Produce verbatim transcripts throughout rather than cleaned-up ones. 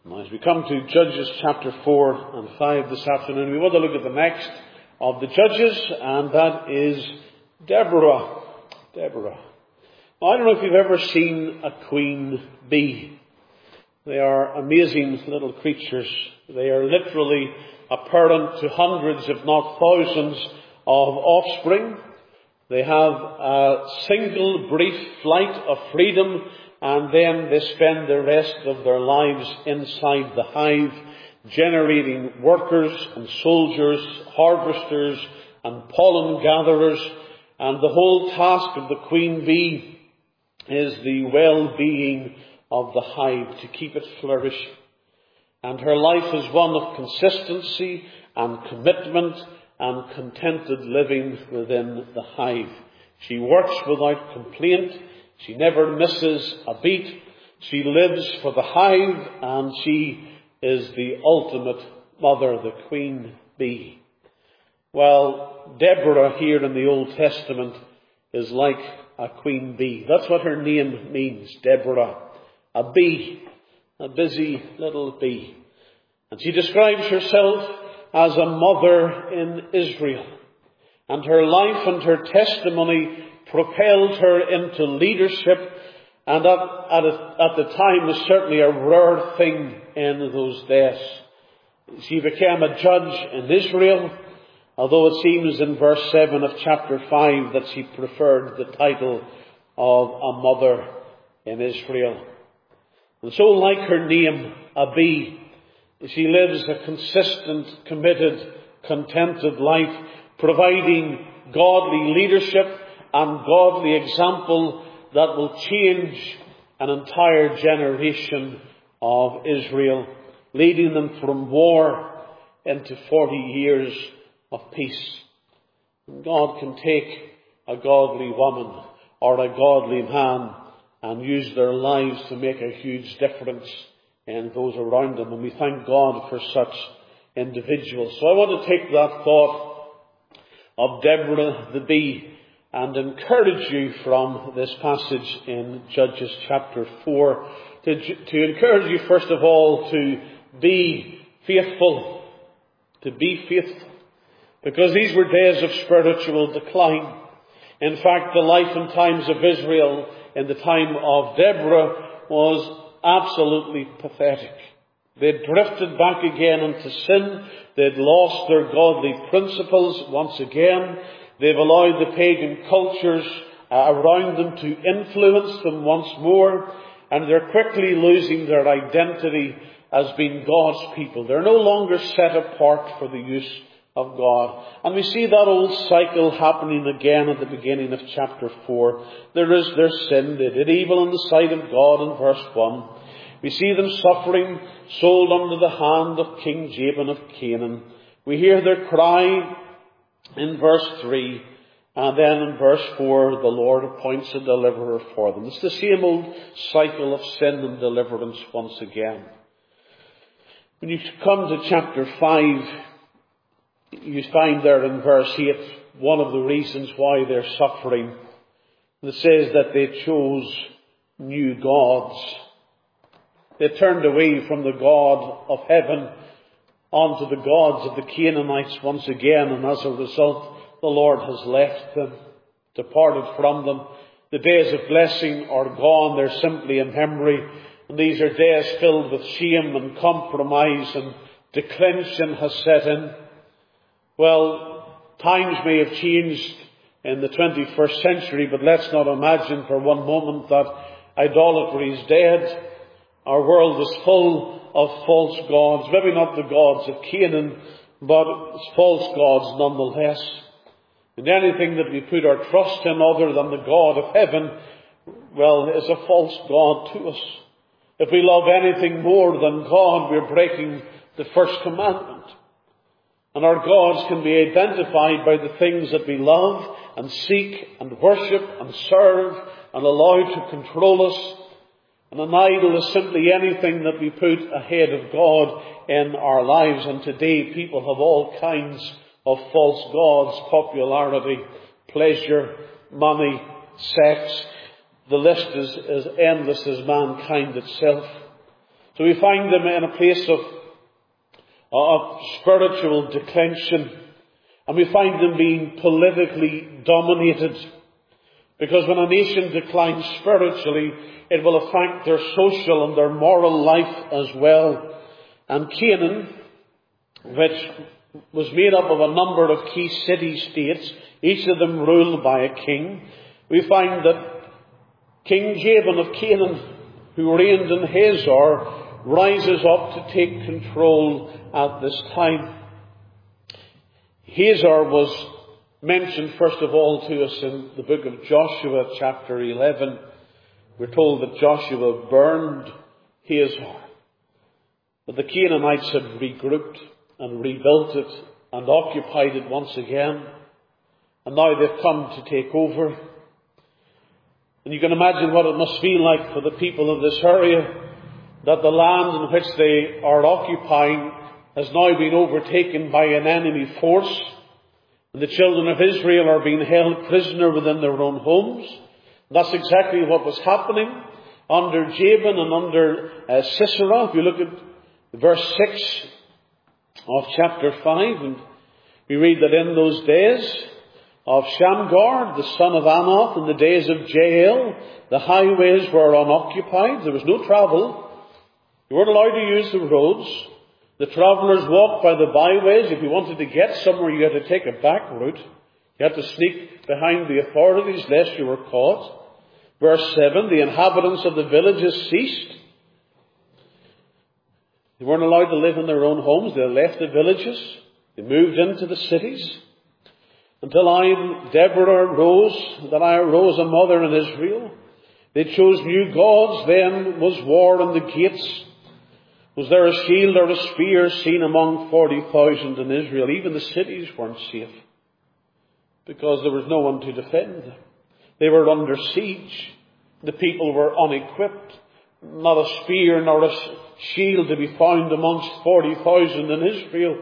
As we come to Judges chapter four and five this afternoon, we want to look at the next of the Judges, and that is Deborah. Deborah. Now, I don't know if you've ever seen a queen bee. They are amazing little creatures. They are literally a parent to hundreds, if not thousands, of offspring. They have a single brief flight of freedom, and then they spend the rest of their lives inside the hive, generating workers and soldiers, harvesters and pollen gatherers. And the whole task of the queen bee is the well-being of the hive, to keep it flourishing. And her life is one of consistency and commitment and contented living within the hive. She works without complaint. She never misses a beat. She lives for the hive, and she is the ultimate mother, the queen bee. Well, Deborah here in the Old Testament is like a queen bee. That's what her name means, Deborah. A bee, a busy little bee. And she describes herself as a mother in Israel. And her life and her testimony propelled her into leadership, and at, at, a, at the time was certainly a rare thing in those days. She became a judge in Israel, although it seems in verse seven of chapter five that she preferred the title of a mother in Israel. And so, like her name, a bee, she lives a consistent, committed, contented life, providing godly leadership and godly example that will change an entire generation of Israel, leading them from war into forty years of peace. And God can take a godly woman or a godly man and use their lives to make a huge difference in those around them. And we thank God for such individuals. So I want to take that thought of Deborah the bee and encourage you from this passage in Judges chapter four, to, to encourage you first of all to be faithful, to be faithful, because these were days of spiritual decline. In fact, the life and times of Israel in the time of Deborah was absolutely pathetic. They'd drifted back again into sin. They'd lost their godly principles once again. They've allowed the pagan cultures uh, around them to influence them once more. And they're quickly losing their identity as being God's people. They're no longer set apart for the use of God. And we see that old cycle happening again at the beginning of chapter four. There is their sin. They did evil in the sight of God in verse one. We see them suffering, sold under the hand of King Jabin of Canaan. We hear their cry in verse three, and then in verse four, the Lord appoints a deliverer for them. It's the same old cycle of sin and deliverance once again. When you come to chapter five, you find there in verse eight one of the reasons why they're suffering. It says that they chose new gods. They turned away from the God of heaven onto the gods of the Canaanites once again, and as a result, the Lord has left them, departed from them. The days of blessing are gone. They're simply a memory. And these are days filled with shame and compromise, and declension has set in. Well, times may have changed in the twenty-first century, but let's not imagine for one moment that idolatry is dead. Our world is full of false gods, maybe not the gods of Canaan, but false gods nonetheless. And anything that we put our trust in other than the God of heaven, well, is a false god to us. If we love anything more than God, we're breaking the first commandment. And our gods can be identified by the things that we love and seek and worship and serve and allow to control us. And an idol is simply anything that we put ahead of God in our lives. And today people have all kinds of false gods: popularity, pleasure, money, sex. The list is as endless as mankind itself. So we find them in a place of, of spiritual declension. And we find them being politically dominated. Because when a nation declines spiritually, it will affect their social and their moral life as well. And Canaan, which was made up of a number of key city-states, each of them ruled by a king, we find that King Jabin of Canaan, who reigned in Hazor, rises up to take control at this time. Hazor was mentioned first of all to us in the book of Joshua chapter eleven. We're told that Joshua burned Hazor. But the Canaanites had regrouped and rebuilt it and occupied it once again. And now they've come to take over. And you can imagine what it must feel like for the people of this area, that the land in which they are occupying has now been overtaken by an enemy force. And the children of Israel are being held prisoner within their own homes. And that's exactly what was happening under Jabin and under uh, Sisera. If you look at verse six of chapter five, and we read that in those days of Shamgar, the son of Anath, in the days of Jael, the highways were unoccupied. There was no travel. You weren't allowed to use the roads. The travellers walked by the byways. If you wanted to get somewhere, you had to take a back route. You had to sneak behind the authorities lest you were caught. Verse seven, the inhabitants of the villages ceased. They weren't allowed to live in their own homes. They left the villages. They moved into the cities. Until I, Deborah, rose, that I arose a mother in Israel. They chose new gods. Then was war in the gates. Was there a shield or a spear seen among forty thousand in Israel? Even the cities weren't safe, because there was no one to defend them. They were under siege. The people were unequipped. Not a spear nor a shield to be found amongst forty thousand in Israel.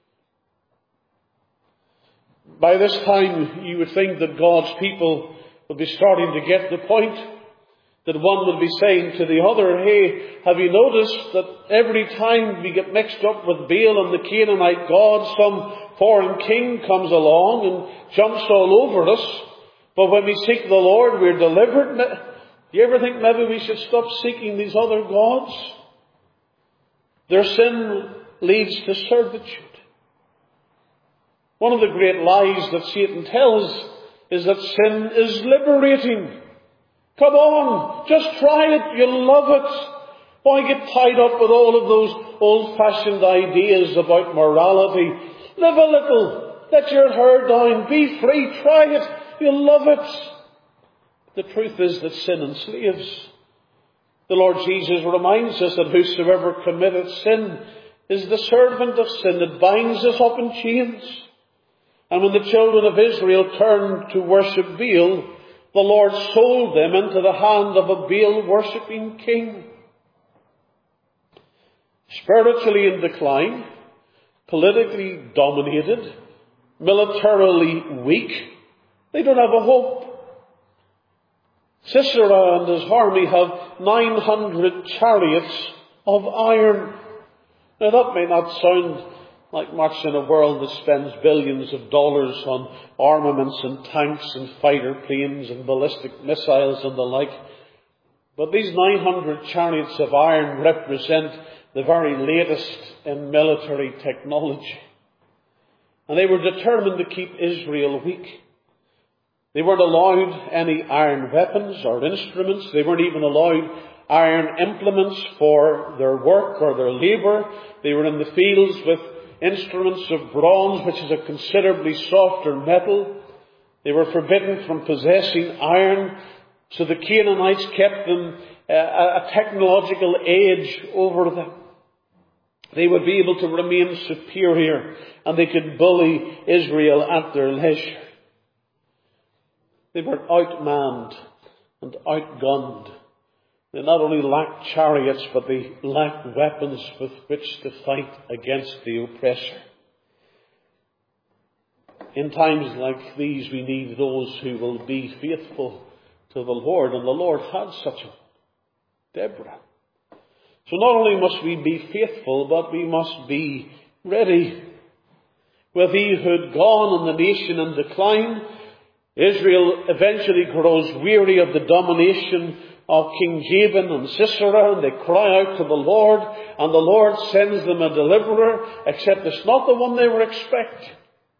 By this time, you would think that God's people would be starting to get the point. That one would be saying to the other, hey, have you noticed that every time we get mixed up with Baal and the Canaanite gods, some foreign king comes along and jumps all over us. But when we seek the Lord, we're delivered. Do you ever think maybe we should stop seeking these other gods? Their sin leads to servitude. One of the great lies that Satan tells is that sin is liberating. Come on, just try it, you'll love it. Why get tied up with all of those old-fashioned ideas about morality? Live a little, let your hair down, be free, try it, you'll love it. The truth is that sin enslaves. The Lord Jesus reminds us that whosoever committeth sin is the servant of sin. It binds us up in chains. And when the children of Israel turned to worship Baal, the Lord sold them into the hand of a Baal-worshipping king. Spiritually in decline, politically dominated, militarily weak, they don't have a hope. Sisera and his army have nine hundred chariots of iron. Now that may not sound like much in a world that spends billions of dollars on armaments and tanks and fighter planes and ballistic missiles and the like. But these nine hundred chariots of iron represent the very latest in military technology. And they were determined to keep Israel weak. They weren't allowed any iron weapons or instruments. They weren't even allowed iron implements for their work or their labour. They were in the fields with instruments of bronze, which is a considerably softer metal. They were forbidden from possessing iron. So the Canaanites kept them uh, a technological edge over them. They would be able to remain superior, and they could bully Israel at their leisure. They were outmanned and outgunned. They not only lacked chariots, but they lacked weapons with which to fight against the oppressor. In times like these, we need those who will be faithful to the Lord. And the Lord had such a Deborah. So not only must we be faithful, but we must be ready. With Ehud gone and the nation in decline, Israel eventually grows weary of the domination of King Jabin and Sisera, and they cry out to the Lord, and the Lord sends them a deliverer, except it's not the one they were expecting.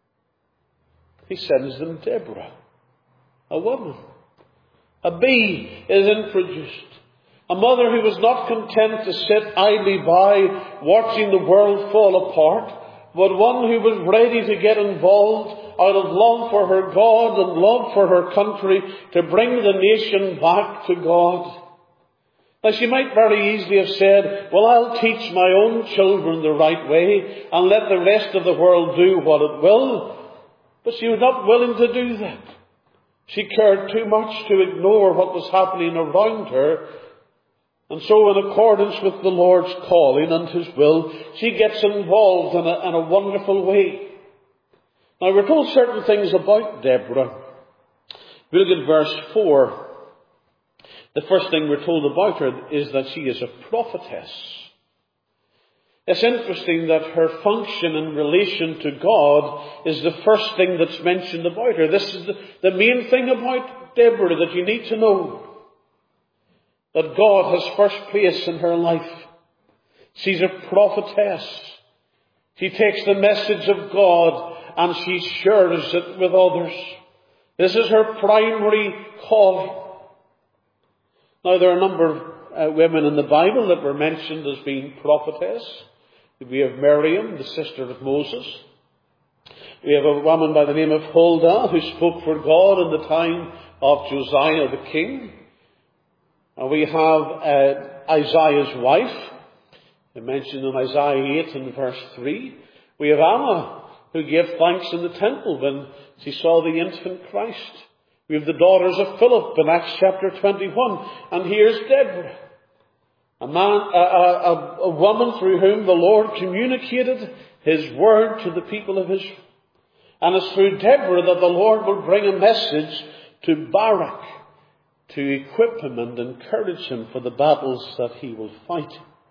He sends them Deborah, a woman. A bee is introduced. A mother who was not content to sit idly by watching the world fall apart, but one who was ready to get involved out of love for her God and love for her country to bring the nation back to God. Now she might very easily have said, well, I'll teach my own children the right way and let the rest of the world do what it will. But she was not willing to do that. She cared too much to ignore what was happening around her. And so in accordance with the Lord's calling and His will, she gets involved in a, in a wonderful way. Now we're told certain things about Deborah. We look at verse four. The first thing we're told about her is that she is a prophetess. It's interesting that her function in relation to God is the first thing that's mentioned about her. This is the, the main thing about Deborah that you need to know. That God has first place in her life. She's a prophetess. She takes the message of God and she shares it with others. This is her primary calling. Now there are a number of uh, women in the Bible that were mentioned as being prophetess. We have Miriam, the sister of Moses. We have a woman by the name of Huldah who spoke for God in the time of Josiah the king. And we have uh, Isaiah's wife, mentioned in Isaiah eight and verse three. We have Anna, who gave thanks in the temple when she saw the infant Christ. We have the daughters of Philip in Acts chapter twenty-one. And here's Deborah, a man, a, a, a woman through whom the Lord communicated His word to the people of Israel. And it's through Deborah that the Lord will bring a message to Barak, to equip him and encourage him for the battles that he will fight.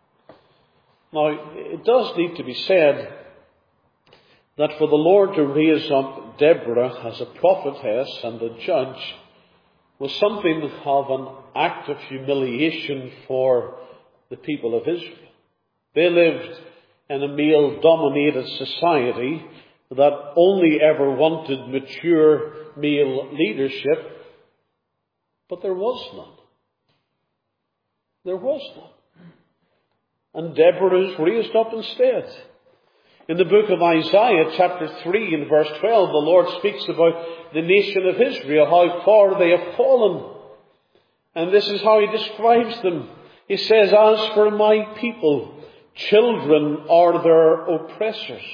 Now, it does need to be said that for the Lord to raise up Deborah as a prophetess and a judge was something of an act of humiliation for the people of Israel. They lived in a male-dominated society that only ever wanted mature male leadership. But there was none. There was none. And Deborah is raised up instead. In the book of Isaiah, chapter three and verse twelve, the Lord speaks about the nation of Israel, how far they have fallen. And this is how He describes them. He says, as for my people, children are their oppressors,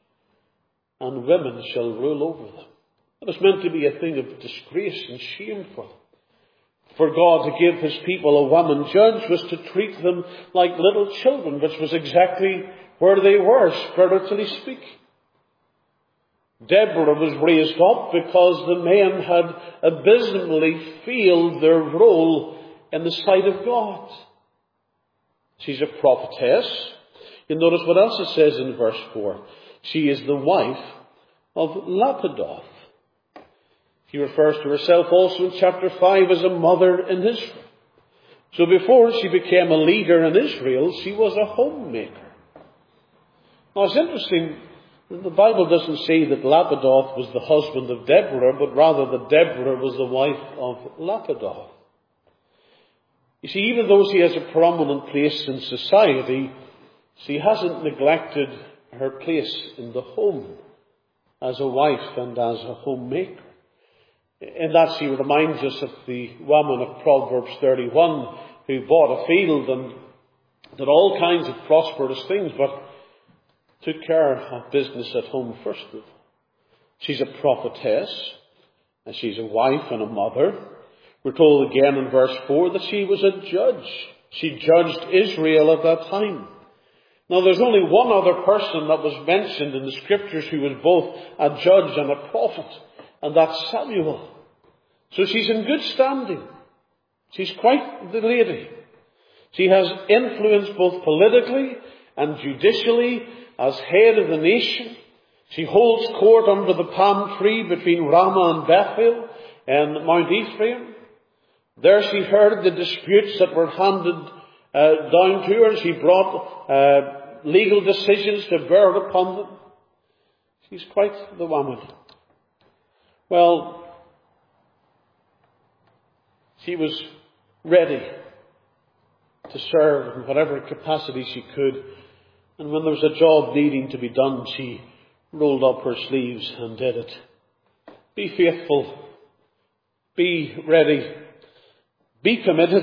and women shall rule over them. It was meant to be a thing of disgrace and shame for them. For God to give His people a woman judge was to treat them like little children, which was exactly where they were, spiritually speaking. Deborah was raised up because the men had abysmally failed their role in the sight of God. She's a prophetess. You'll notice what else it says in verse four. She is the wife of Lapidoth. She refers to herself also in chapter five as a mother in Israel. So before she became a leader in Israel, she was a homemaker. Now it's interesting, the Bible doesn't say that Lapidoth was the husband of Deborah, but rather that Deborah was the wife of Lapidoth. You see, even though she has a prominent place in society, she hasn't neglected her place in the home as a wife and as a homemaker. In that she reminds us of the woman of Proverbs thirty-one who bought a field and did all kinds of prosperous things, but took care of business at home first of all. She's a prophetess, and she's a wife and a mother. We're told again in verse four that she was a judge. She judged Israel at that time. Now there's only one other person that was mentioned in the scriptures who was both a judge and a prophet, and that's Samuel. So she's in good standing. She's quite the lady. She has influence both politically and judicially as head of the nation. She holds court under the palm tree between Ramah and Bethel and Mount Ephraim. There she heard the disputes that were handed uh, down to her. She brought uh, legal decisions to bear upon them. She's quite the woman. Well, she was ready to serve in whatever capacity she could. And when there was a job needing to be done, she rolled up her sleeves and did it. Be faithful. Be ready. Be committed.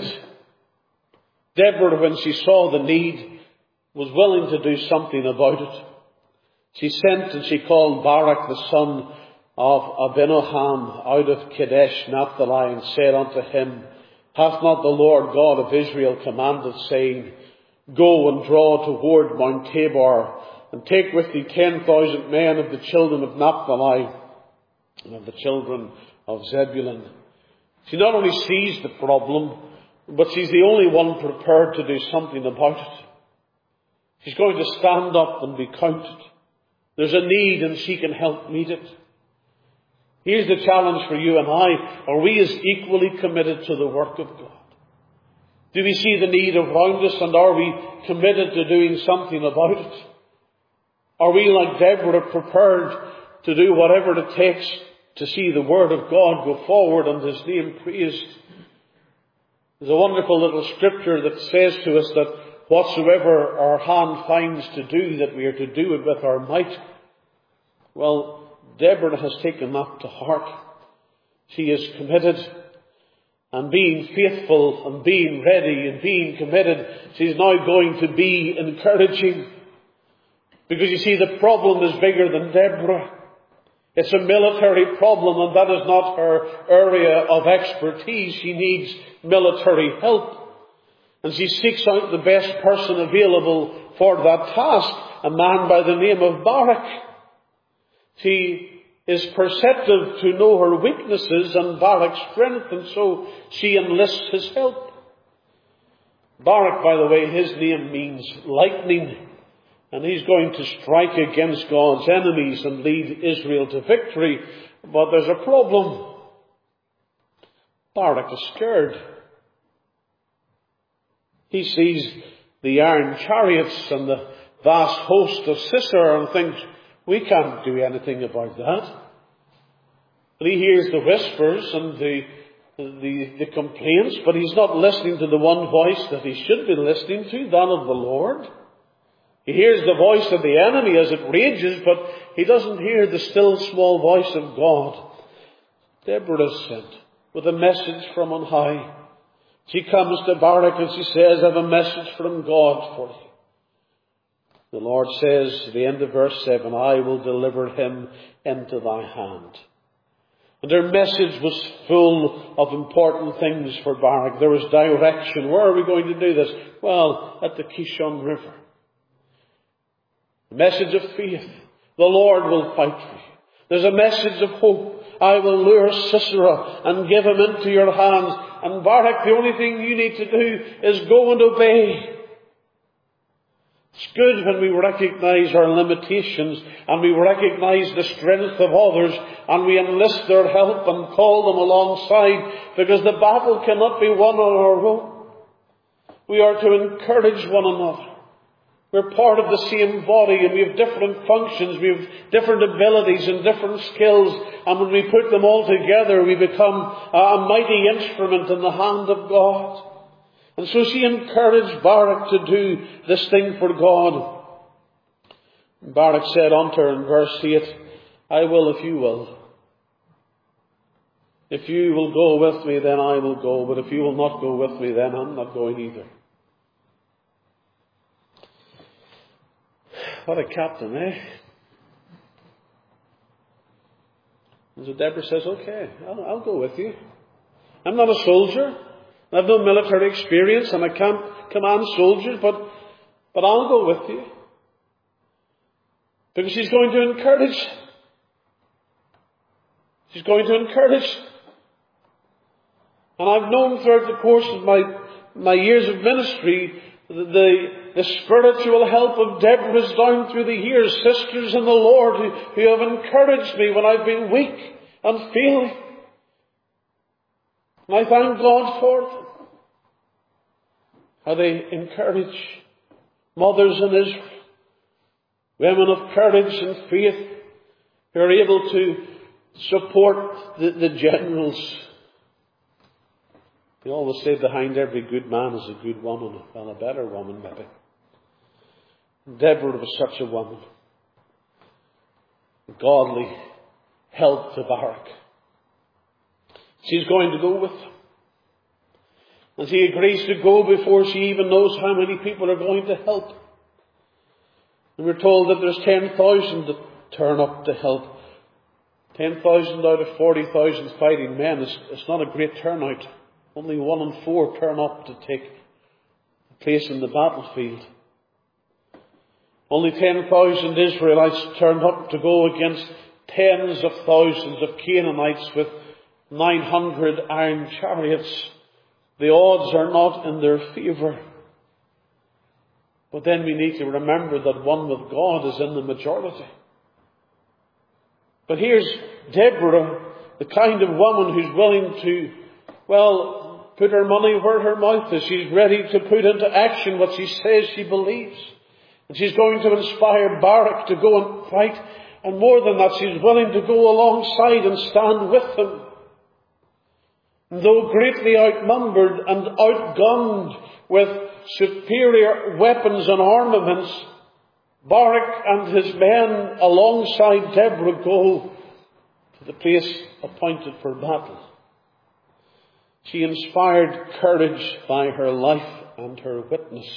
Deborah, when she saw the need, was willing to do something about it. She sent and she called Barak, the son of Abinoam, out of Kadesh Naphtali, and said unto him, Hath not the Lord God of Israel commanded, saying, Go and draw toward Mount Tabor, and take with thee ten thousand men of the children of Naphtali and of the children of Zebulun. She not only sees the problem, but she's the only one prepared to do something about it. She's going to stand up and be counted. There's a need and she can help meet it. Here's the challenge for you and I. Are we as equally committed to the work of God? Do we see the need around us, and are we committed to doing something about it? Are we, like Deborah, prepared to do whatever it takes to see the Word of God go forward and His name praised? There's a wonderful little scripture that says to us that whatsoever our hand finds to do, that we are to do it with our might. Well, Deborah has taken that to heart. She is committed, and being faithful and being ready and being committed, she's now going to be encouraging. Because you see, the problem is bigger than Deborah. It's a military problem, and that is not her area of expertise. She needs military help. And she seeks out the best person available for that task, a man by the name of Barak. She is perceptive to know her weaknesses and Barak's strength, and so she enlists his help. Barak, by the way, his name means lightning. And he's going to strike against God's enemies and lead Israel to victory. But there's a problem. Barak is scared. He sees the iron chariots and the vast host of Sisera and thinks, we can't do anything about that. And he hears the whispers and the, the, the complaints, but he's not listening to the one voice that he should be listening to, that of the Lord. He hears the voice of the enemy as it rages, but he doesn't hear the still small voice of God. Deborah is sent with a message from on high. She comes to Barak and she says, I have a message from God for you. The Lord says at the end of verse seven, I will deliver him into thy hand. And her message was full of important things for Barak. There was direction. Where are we going to do this? Well, at the Kishon River. A message of faith. The Lord will fight for you. There's a message of hope. I will lure Sisera and give him into your hands. And Barak, the only thing you need to do is go and obey. It's good when we recognize our limitations and we recognize the strength of others and we enlist their help and call them alongside, because the battle cannot be won on our own. We are to encourage one another. We're part of the same body and we have different functions, we have different abilities and different skills, and when we put them all together we become a mighty instrument in the hand of God. And so she encouraged Barak to do this thing for God. Barak said unto her in verse eight, I will if you will. If you will go with me, then I will go, but if you will not go with me, then I'm not going either. What a captain, eh? And so Deborah says, okay, I'll, I'll go with you. I'm not a soldier. I have no military experience and I can't command soldiers, but, but I'll go with you. Because she's going to encourage. She's going to encourage. And I've known throughout the course of my my years of ministry, the, the spiritual help of Deborah's down through the years, sisters in the Lord who, who have encouraged me when I've been weak and failing. And I thank God for them. How they encourage mothers in Israel, women of courage and faith, who are able to support the, the generals. They always say behind every good man is a good woman, well, a better woman maybe. Deborah was such a woman. Godly help to Barak. She's going to go with him. And she agrees to go before she even knows how many people are going to help. And we're told that there's ten thousand that turn up to help. ten thousand out of forty thousand fighting men is it's not a great turnout. Only one in four turn up to take place in the battlefield. Only ten thousand Israelites turned up to go against tens of thousands of Canaanites with nine hundred iron chariots. The odds are not in their favour. But then we need to remember that one with God is in the majority. But here's Deborah, the kind of woman who's willing to, well, put her money where her mouth is. She's ready to put into action what she says she believes. And she's going to inspire Barak to go and fight. And more than that, she's willing to go alongside and stand with him. And though greatly outnumbered and outgunned with superior weapons and armaments, Barak and his men alongside Deborah go to the place appointed for battle. She inspired courage by her life and her witness.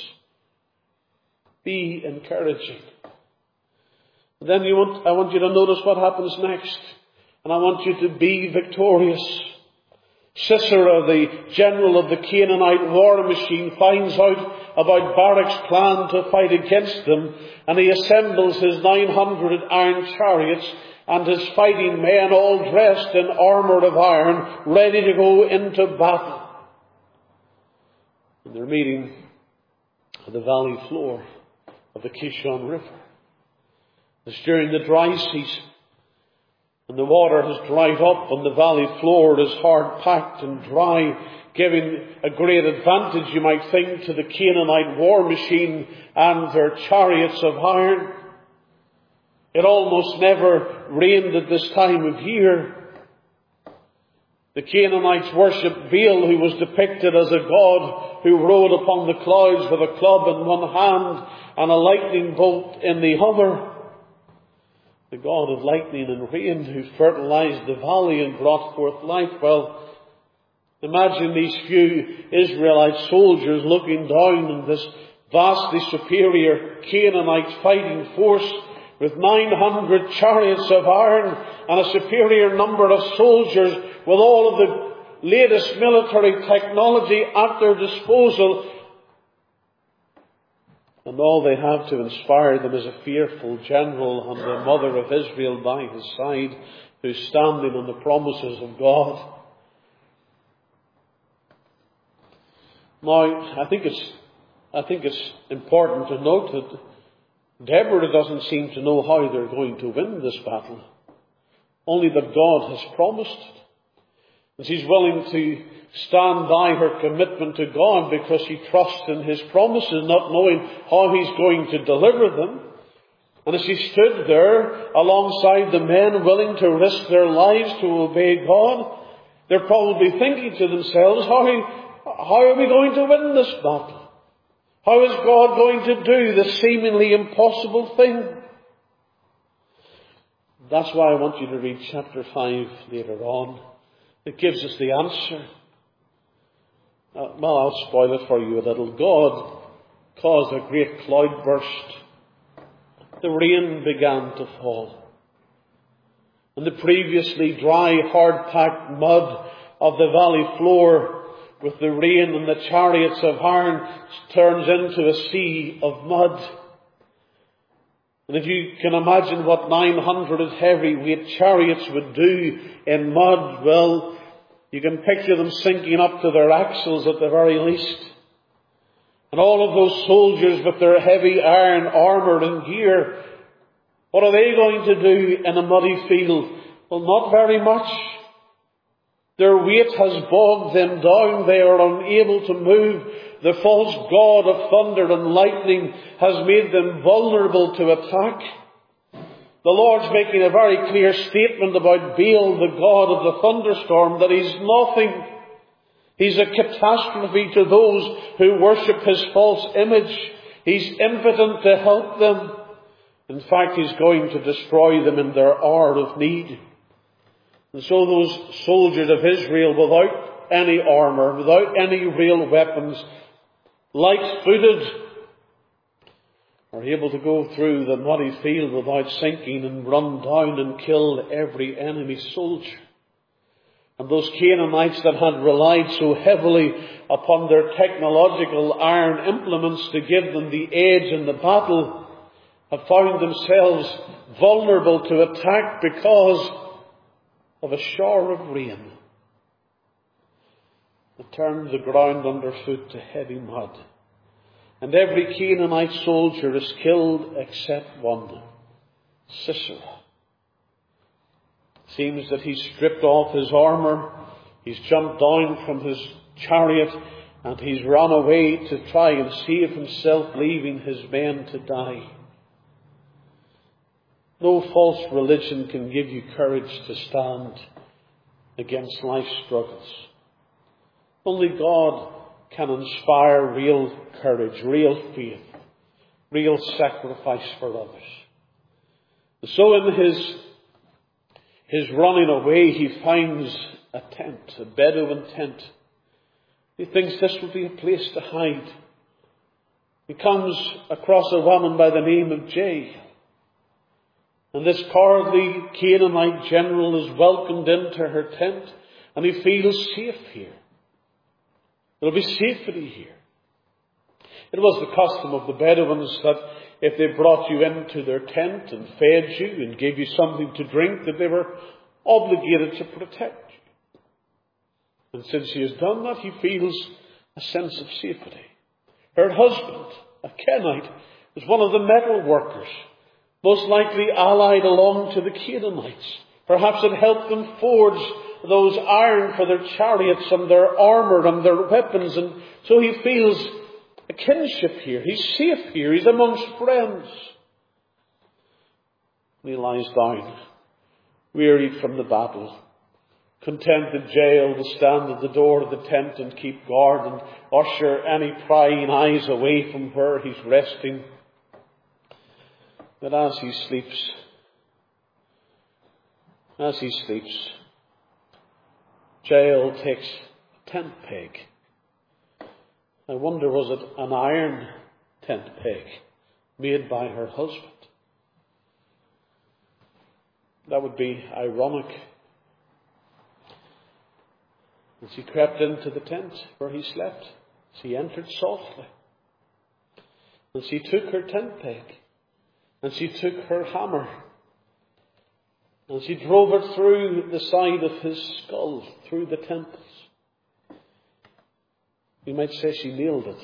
Be encouraging. And then you want, I want you to notice what happens next. And I want you to be victorious. Sisera, the general of the Canaanite war machine, finds out about Barak's plan to fight against them, and he assembles his nine hundred iron chariots and his fighting men, all dressed in armour of iron, ready to go into battle. And they're meeting at the valley floor of the Kishon River. It's during the dry season. And the water has dried up and the valley floor is hard packed and dry, giving a great advantage, you might think, to the Canaanite war machine and their chariots of iron. It almost never rained at this time of year. The Canaanites worshipped Baal, who was depicted as a god who rode upon the clouds with a club in one hand and a lightning bolt in the other. The God of lightning and rain who fertilized the valley and brought forth life. Well, imagine these few Israelite soldiers looking down on this vastly superior Canaanite fighting force with nine hundred chariots of iron and a superior number of soldiers with all of the latest military technology at their disposal. And all they have to inspire them is a fearful general and the mother of Israel by his side, who's standing on the promises of God. Now, I think it's, I think it's important to note that Deborah doesn't seem to know how they're going to win this battle. Only that God has promised it. And she's willing to stand by her commitment to God because she trusts in His promises, not knowing how He's going to deliver them. And as she stood there alongside the men willing to risk their lives to obey God, they're probably thinking to themselves, how, how are we going to win this battle? How is God going to do this seemingly impossible thing? That's why I want you to read chapter five later on. It gives us the answer. Uh, well, I'll spoil it for you a little. God caused a great cloud burst. The rain began to fall. And the previously dry, hard-packed mud of the valley floor with the rain and the chariots of iron turns into a sea of mud. And if you can imagine what nine hundred heavyweight chariots would do in mud, well, you can picture them sinking up to their axles at the very least. And all of those soldiers with their heavy iron armour and gear, what are they going to do in a muddy field? Well, not very much. Their weight has bogged them down. They are unable to move. The false god of thunder and lightning has made them vulnerable to attack. The Lord's making a very clear statement about Baal, the god of the thunderstorm, that he's nothing. He's a catastrophe to those who worship his false image. He's impotent to help them. In fact, he's going to destroy them in their hour of need. And so those soldiers of Israel, without any armour, without any real weapons, light-footed, are able to go through the muddy field without sinking and run down and kill every enemy soldier. And those Canaanites that had relied so heavily upon their technological iron implements to give them the edge in the battle have found themselves vulnerable to attack because of a shower of rain that turned the ground underfoot to heavy mud. And every Canaanite soldier is killed except one, Sisera. Seems that he's stripped off his armour, he's jumped down from his chariot, and he's run away to try and save himself, leaving his men to die. No false religion can give you courage to stand against life's struggles. Only God can inspire real courage, real faith, real sacrifice for others. And so in his, his running away, he finds a tent, a Bedouin tent. He thinks this will be a place to hide. He comes across a woman by the name of Jael. And this cowardly Canaanite general is welcomed into her tent, and he feels safe here. There'll be safety here. It was the custom of the Bedouins that if they brought you into their tent and fed you and gave you something to drink, that they were obligated to protect you. And since he has done that, he feels a sense of safety. Her husband, a Kenite, was one of the metal workers, most likely allied along to the Canaanites. Perhaps it helped them forge those iron for their chariots and their armour and their weapons. And so he feels a kinship here. He's safe here. He's amongst friends. And he lies down, wearied from the battle, content that Jael will stand at the door of the tent and keep guard and usher any prying eyes away from where he's resting. But as he sleeps, as he sleeps, Jael takes a tent peg. I wonder, was it an iron tent peg made by her husband? That would be ironic. And she crept into the tent where he slept. She entered softly. And she took her tent peg. And she took her hammer. And she drove it through the side of his skull, through the temples. You might say she nailed it.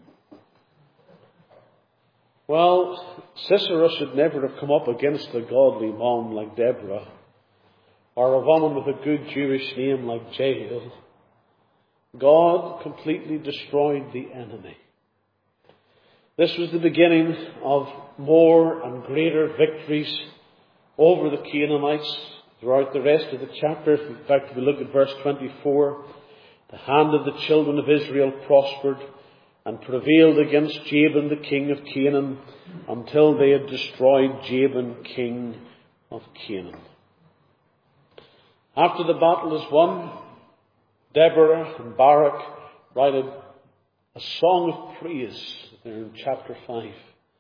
Well, Sisera should never have come up against a godly mom like Deborah, or a woman with a good Jewish name like Jael. God completely destroyed the enemy. This was the beginning of more and greater victories over the Canaanites throughout the rest of the chapter. In fact, if we look at verse twenty-four, the hand of the children of Israel prospered and prevailed against Jabin, the king of Canaan, until they had destroyed Jabin, king of Canaan. After the battle is won, Deborah and Barak write a, a song of praise there in chapter five.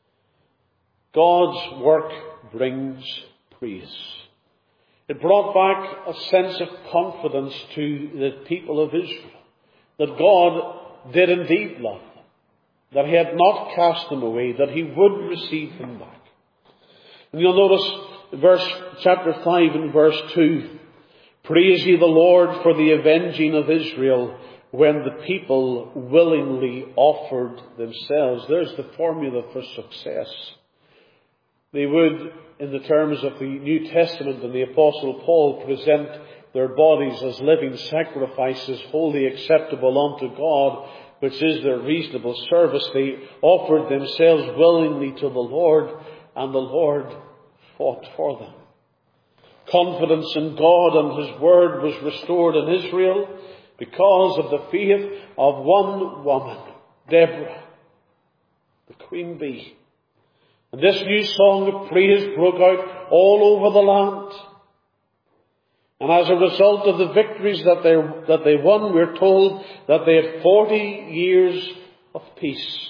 God's work brings praise. It brought back a sense of confidence to the people of Israel, that God did indeed love them, that he had not cast them away, that he would receive them back. And you'll notice verse chapter five and verse two, praise ye the Lord for the avenging of Israel. when the people willingly offered themselves. There's the formula for success. They would, in the terms of the New Testament and the Apostle Paul, present their bodies as living sacrifices, wholly acceptable unto God, which is their reasonable service. They offered themselves willingly to the Lord, and the Lord fought for them. Confidence in God and His Word was restored in Israel because of the faith of one woman, Deborah, the Queen Bee. And this new song of praise broke out all over the land. And as a result of the victories that they, that they won, we're told that they had forty years of peace.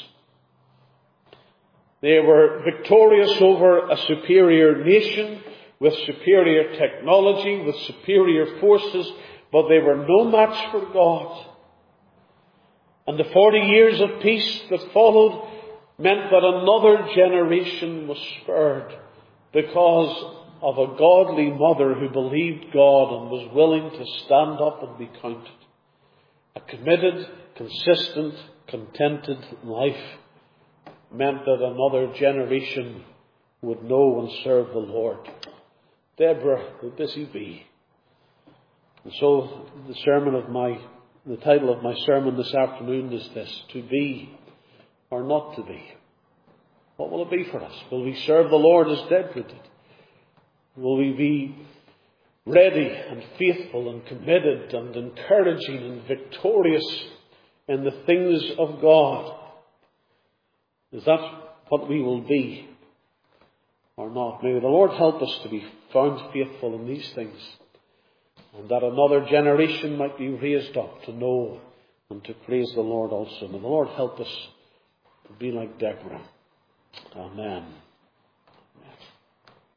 They were victorious over a superior nation with superior technology, with superior forces, but they were no match for God. And the forty years of peace that followed meant that another generation was spared because of a godly mother who believed God and was willing to stand up and be counted. A committed, consistent, contented life meant that another generation would know and serve the Lord. Deborah, the busy bee. And so the sermon of my, the title of my sermon this afternoon is this: to be or not to be. What will it be for us? Will we serve the Lord as Deborah did? Will we be ready and faithful and committed and encouraging and victorious in the things of God? Is that what we will be or not? May the Lord help us to be found faithful in these things, and that another generation might be raised up to know and to praise the Lord also. May the Lord help us to be like Deborah. Amen.